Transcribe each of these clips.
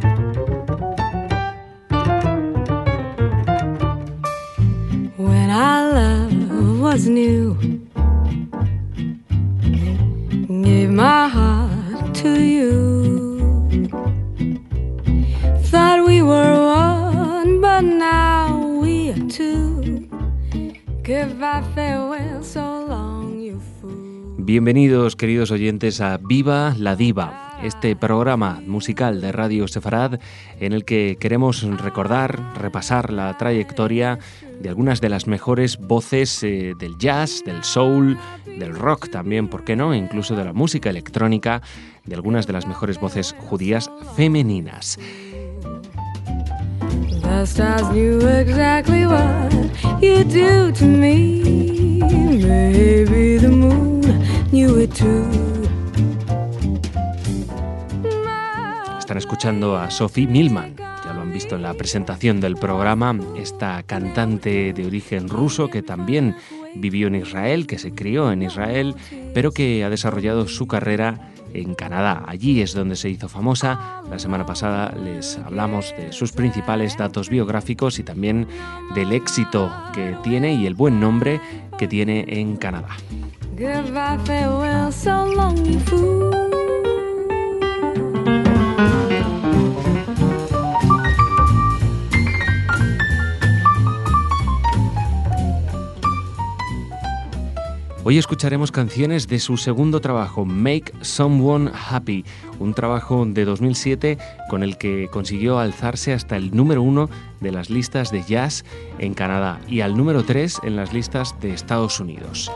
When our love was new, gave my heart to you. Thought we were one, but now we are two. Goodbye, farewell, so long, you fool. Bienvenidos, queridos oyentes, a Viva la Diva, este programa musical de Radio Sefarad en el que queremos recordar, repasar la trayectoria de algunas de las mejores voces del jazz, del soul, del rock también, ¿por qué no?, incluso de la música electrónica, de algunas de las mejores voces judías femeninas. The stars knew exactly what you do to me. Maybe the moon knew it too. Están escuchando a Sophie Millman, ya lo han visto en la presentación del programa, esta cantante de origen ruso que también vivió en Israel, que se crió en Israel, pero que ha desarrollado su carrera en Canadá. Allí es donde se hizo famosa. La semana pasada les hablamos de sus principales datos biográficos y también del éxito que tiene y el buen nombre que tiene en Canadá. Goodbye, farewell, so long, you fool. Hoy escucharemos canciones de su segundo trabajo, Make Someone Happy, un trabajo de 2007 con el que consiguió alzarse hasta el número 1 de las listas de jazz en Canadá y al número 3 en las listas de Estados Unidos.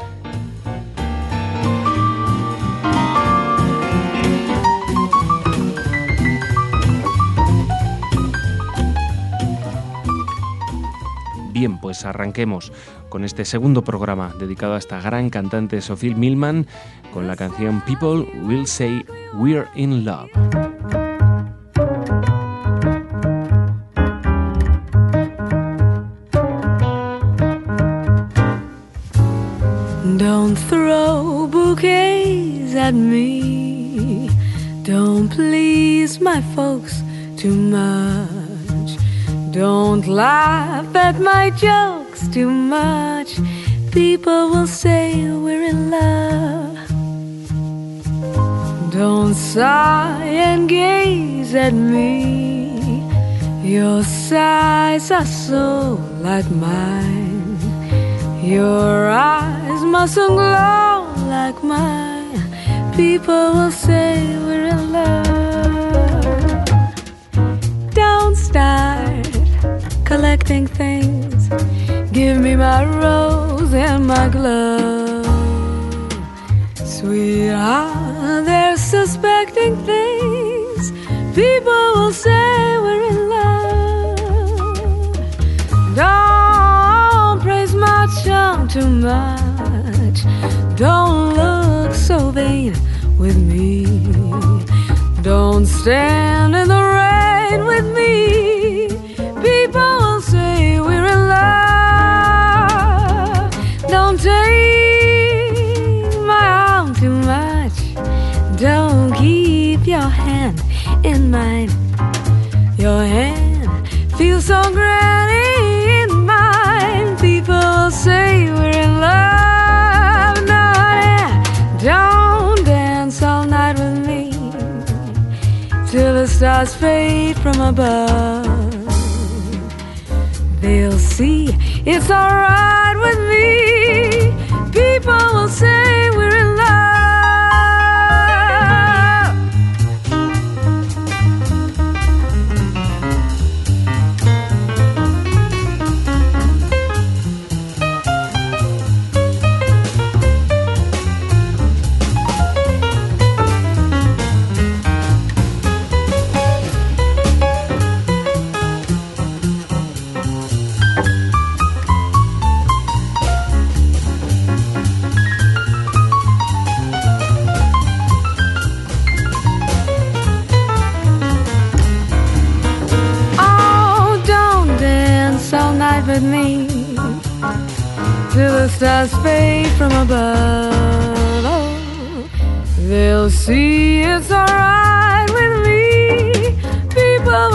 Bien, pues arranquemos con este segundo programa dedicado a esta gran cantante Sophie Millman con la canción People Will Say We're in Love. Don't throw bouquets at me. Don't please my folks too much. Don't laugh at my jokes too much. People will say we're in love. Don't sigh and gaze at me. Your sighs are so like mine. Your eyes mustn't glow like mine. People will say we're in love. Don't start collecting things. Give me my rose and my glove. Sweetheart, they're suspecting things. People will say we're in love. Don't praise my charm too much. Don't look so vain with me. Don't stand in the rain with me. People will say we're in love. Don't take my arm too much. Don't keep your hand in mine. Your hand feels so grand in mine. People will say we're in love. No, yeah. Don't dance all night with me till the stars fade from above. They'll see it's alright with me. People will say we're in love. With me till the stars fade from above. Oh, they'll see it's alright with me. People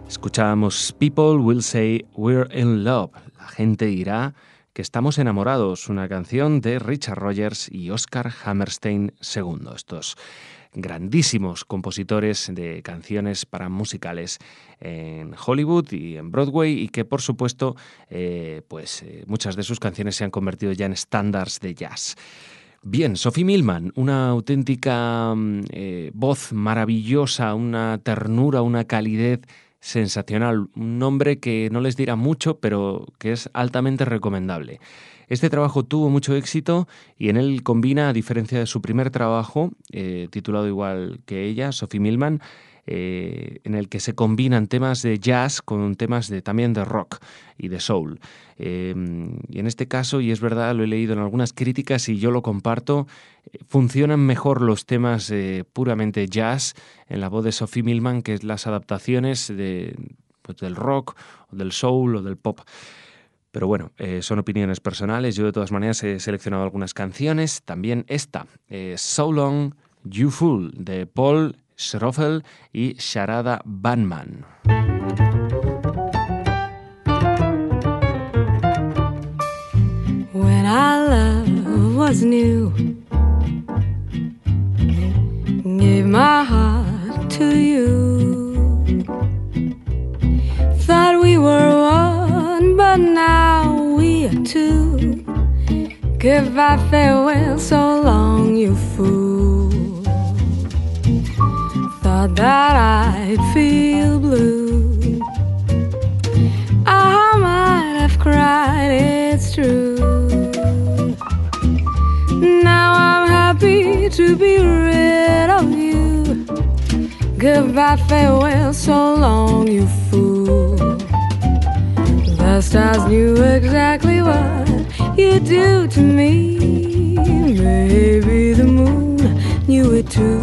Escuchábamos People Will Say We're in Love. La gente dirá que estamos enamorados, una canción de Richard Rodgers y Oscar Hammerstein II. Estos grandísimos compositores de canciones para musicales en Hollywood y en Broadway, y que por supuesto muchas de sus canciones se han convertido ya en estándares de jazz. Bien, Sophie Millman, una auténtica voz maravillosa, una ternura, una calidez sensacional, un nombre que no les dirá mucho, pero que es altamente recomendable. Este trabajo tuvo mucho éxito y en él combina, a diferencia de su primer trabajo, titulado igual que ella, Sophie Millman, en el que se combinan temas de jazz con temas también de rock y de soul. Y en este caso, y es verdad, lo he leído en algunas críticas y yo lo comparto, funcionan mejor los temas puramente jazz en la voz de Sophie Millman que las adaptaciones del rock, o del soul o del pop. Pero bueno, son opiniones personales. Yo de todas maneras he seleccionado algunas canciones. También esta, So Long, You Fool, de Paul Schroffel y Sharada Bandman. When our love was new, gave my heart to you, thought we were one, but now we are two. Goodbye, farewell, so long, you fool. Thought that I'd feel blue, I might have cried, it's true. Now I'm happy to be rid of you. Goodbye, farewell, so long, you fool. The stars knew exactly what you'd do to me. Maybe the moon knew it too.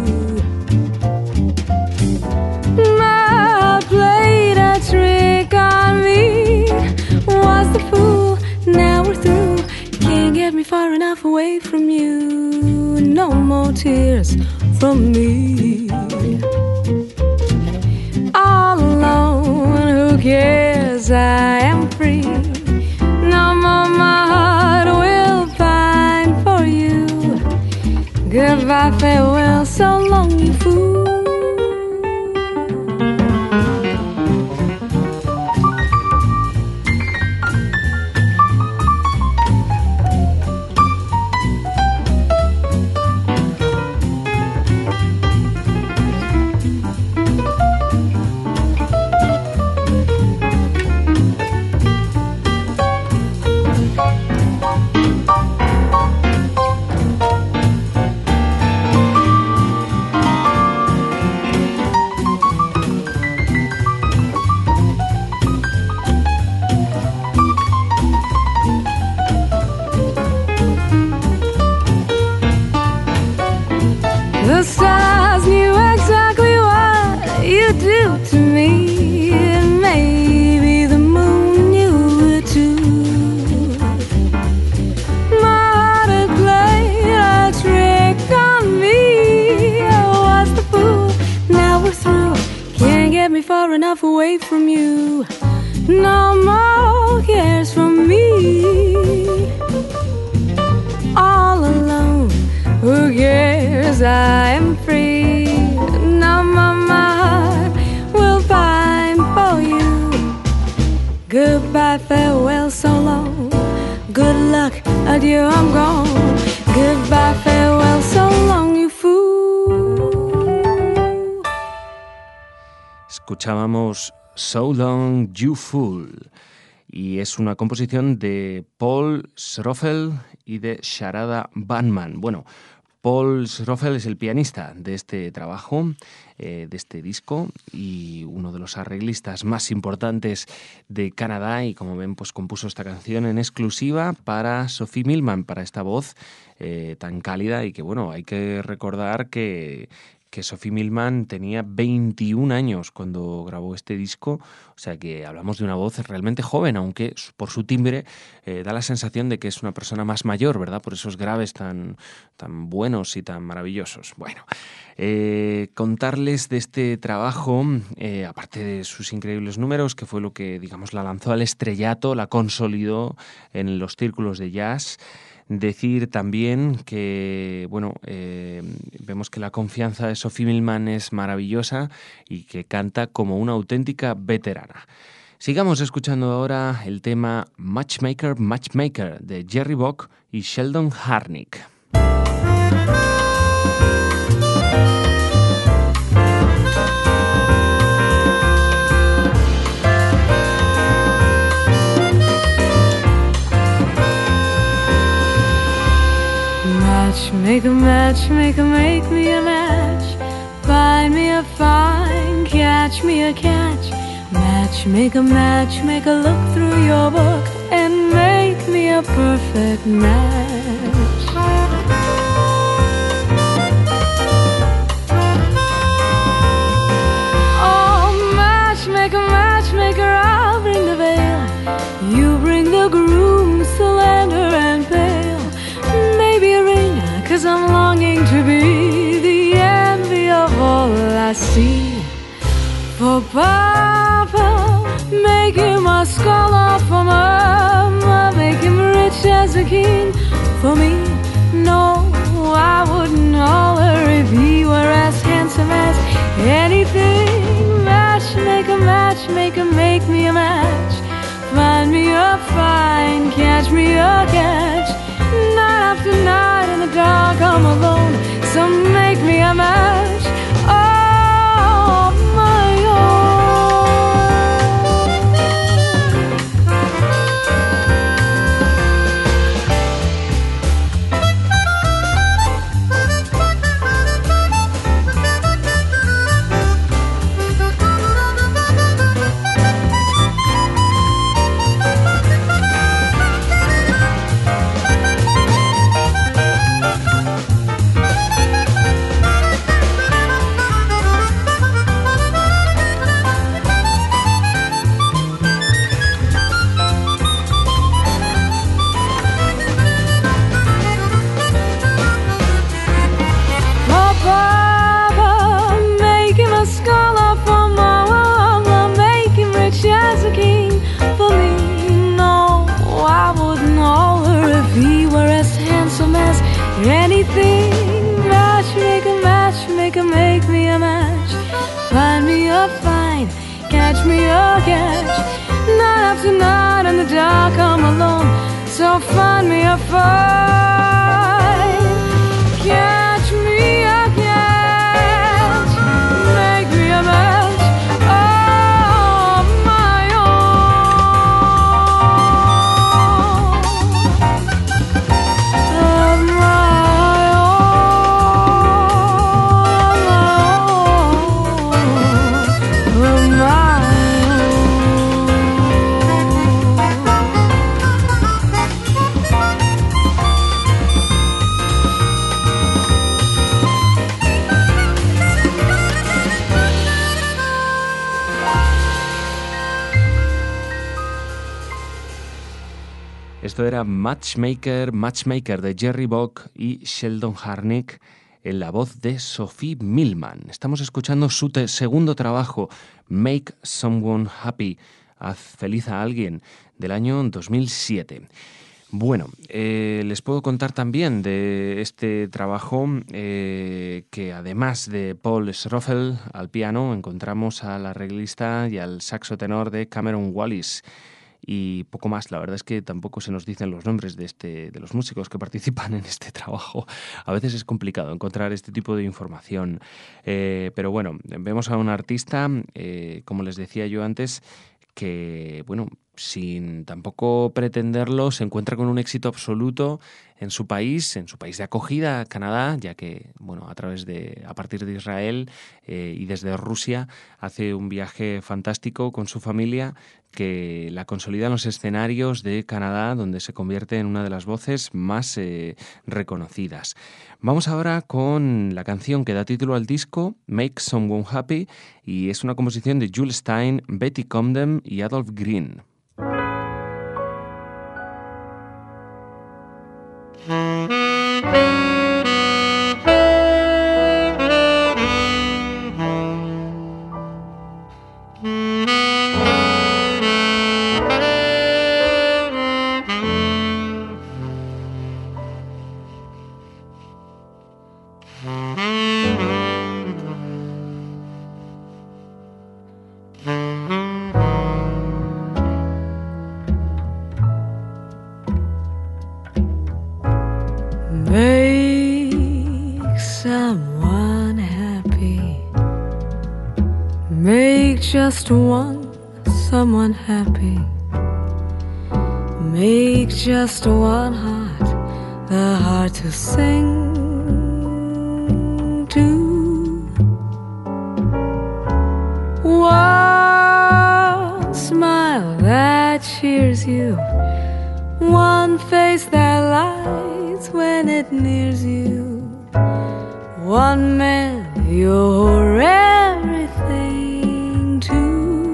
Ma played a trick on me. Was the fool, now we're through. Can't get me far enough away from you. No more tears from me. All alone, who cares? I am free. No more my heart will pine for you. Goodbye, farewell, so long, you fool. The stars knew exactly what you do to me, and maybe the moon knew it too. My heart had played a trick on me. I was the fool, now we're through. Can't get me far enough away from you. No more cares from me. All alone, who cares? I am free. No more my heart will pine for you. Goodbye, farewell, so long. Good luck, adieu, I'm gone. Goodbye, farewell, so long, you fool. Escuchábamos So Long, You Fool, y es una composición de Paul Schroffel y de Sharada Bandman. Bueno, Paul Schroffel es el pianista de este trabajo, de este disco, y uno de los arreglistas más importantes de Canadá, y como ven, pues compuso esta canción en exclusiva para Sophie Millman, para esta voz tan cálida, y que bueno, hay que recordar que que Sophie Millman tenía 21 años cuando grabó este disco, o sea que hablamos de una voz realmente joven, aunque por su timbre da la sensación de que es una persona más mayor, ¿verdad? Por esos graves tan buenos y tan maravillosos. Bueno, contarles de este trabajo, aparte de sus increíbles números, que fue lo que, digamos, la lanzó al estrellato, la consolidó en los círculos de jazz. Decir también que, bueno, vemos que la confianza de Sophie Millman es maravillosa y que canta como una auténtica veterana. Sigamos escuchando ahora el tema Matchmaker, Matchmaker de Jerry Bock y Sheldon Harnick. Matchmaker, matchmaker, make me a match. Find me a find, catch me a catch. Matchmaker, matchmaker, look through your book and make me a perfect match. Oh, matchmaker, matchmaker, I'll bring the veil. You bring the groom, slender and pale. Maybe a ring, 'cause I'm longing to be the envy of all I see. For Papa, make him a scholar. For Mama, make him rich as a king. For me, no, I wouldn't holler if he were as handsome as anything. Matchmaker, matchmaker, make me a match. Find me a find, catch me a catch. Night after night in the dark I'm alone, so make me a match. Oh, my own. Anything, matchmaker, matchmaker, make me a match. Find me a find, catch me a catch. Night after night in the dark I'm alone, so find me a find, catch me a catch, make me a match. Oh, my own, oh, my. Esto era Matchmaker, Matchmaker de Jerry Bock y Sheldon Harnick en la voz de Sophie Millman. Estamos escuchando su segundo trabajo, Make Someone Happy, haz feliz a alguien, del año 2007. Bueno, les puedo contar también de este trabajo que además de Paul Schroffel al piano encontramos al arreglista y al saxo tenor de Cameron Wallis. Y poco más, la verdad es que tampoco se nos dicen los nombres de los músicos que participan en este trabajo. A veces es complicado encontrar este tipo de información. Pero bueno, vemos a un artista, como les decía yo antes, que bueno, sin tampoco pretenderlo, se encuentra con un éxito absoluto en su país de acogida, Canadá, ya que, bueno, a partir de Israel y desde Rusia, hace un viaje fantástico con su familia que la consolida en los escenarios de Canadá, donde se convierte en una de las voces más reconocidas. Vamos ahora con la canción que da título al disco, Make Someone Happy, y es una composición de Jules Stein, Betty Comden y Adolph Green. Make someone happy. Make just someone happy. Make just one heart, the heart to sing to. One smile that cheers you, one face that lights when it nears you, one man you're everything to.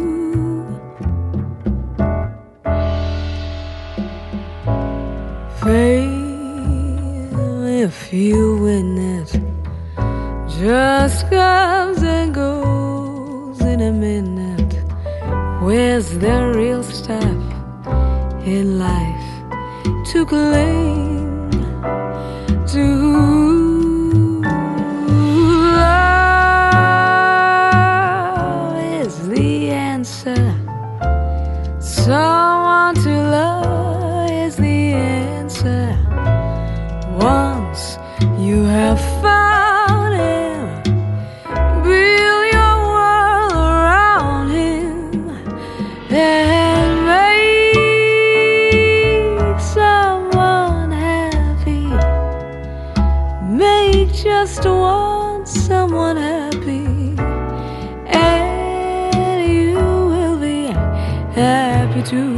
Fail if you win it, just comes and goes in a minute. Where's the real stuff in life to claim, to love is the answer. Someone to love is the answer. Once you have found him, build your world around him and make someone happy. Make just someone happy, and you will be happy too.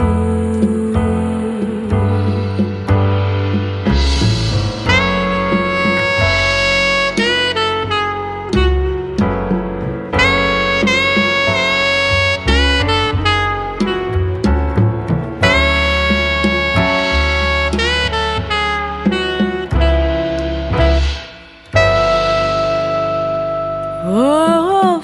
Oh,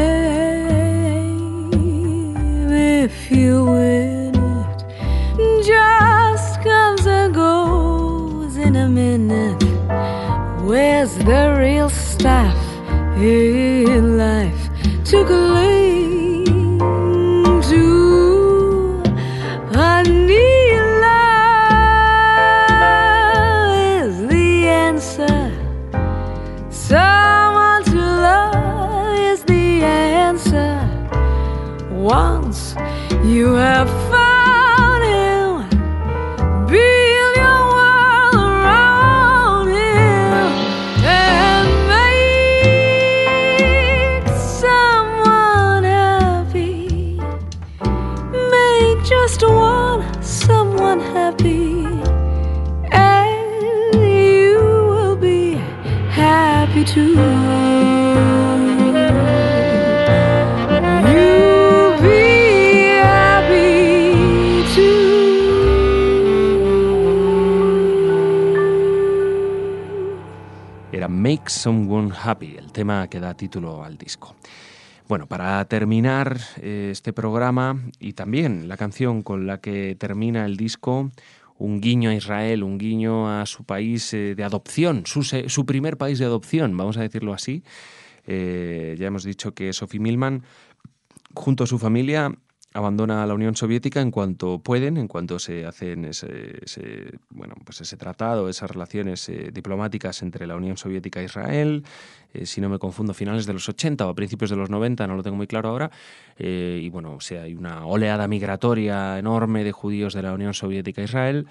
fame, if you win it, just comes and goes in a minute. Where's the real stuff in life to cling to? Honey, love is the answer. Someone to love is the answer. Once you have found him, build your world around him and make someone happy. Make just someone happy, and you will be happy too. You'll be happy too. Era Make Someone Happy, el tema que da título al disco. Bueno, para terminar este programa y también la canción con la que termina el disco, un guiño a Israel, un guiño a su país de adopción, su primer país de adopción, vamos a decirlo así. Ya hemos dicho que Sophie Millman, junto a su familia, abandona la Unión Soviética en cuanto pueden, en cuanto se hacen ese tratado, esas relaciones diplomáticas entre la Unión Soviética e Israel, si no me confundo, finales de los 80 o a principios de los 90, no lo tengo muy claro ahora, y bueno, o sea, hay una oleada migratoria enorme de judíos de la Unión Soviética a Israel,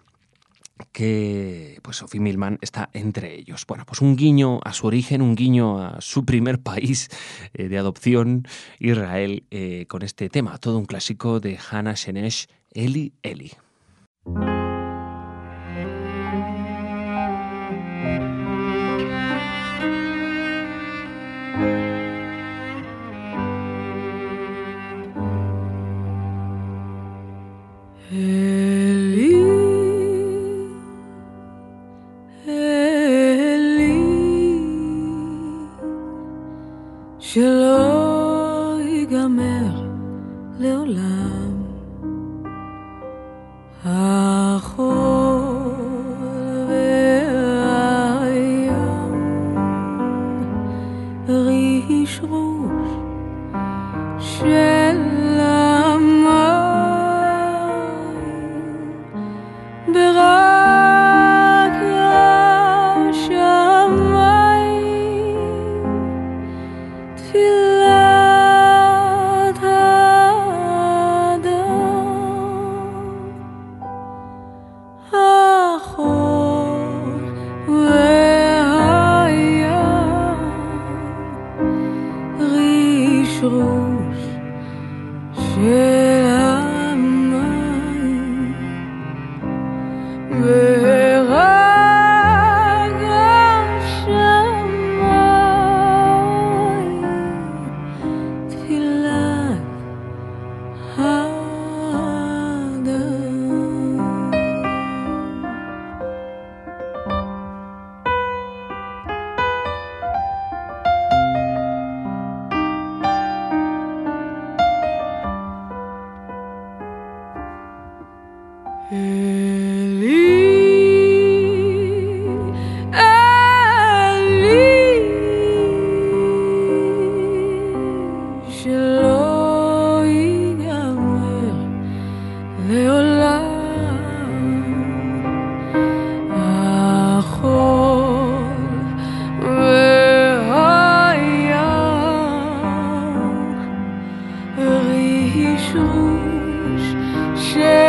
que pues Sophie Millman está entre ellos. Bueno, pues un guiño a su origen, un guiño a su primer país de adopción, Israel, con este tema, todo un clásico de Hannah Shenesh, Eli, Eli. שלא ייגמר לעולם החול והים ריש רוש של המים ברק השמיים תפילת האדם החול והים ריש רוש של המים ורק השמיים תפילת האדם. שלא ייגמר לעולם החול והים ריש רוש של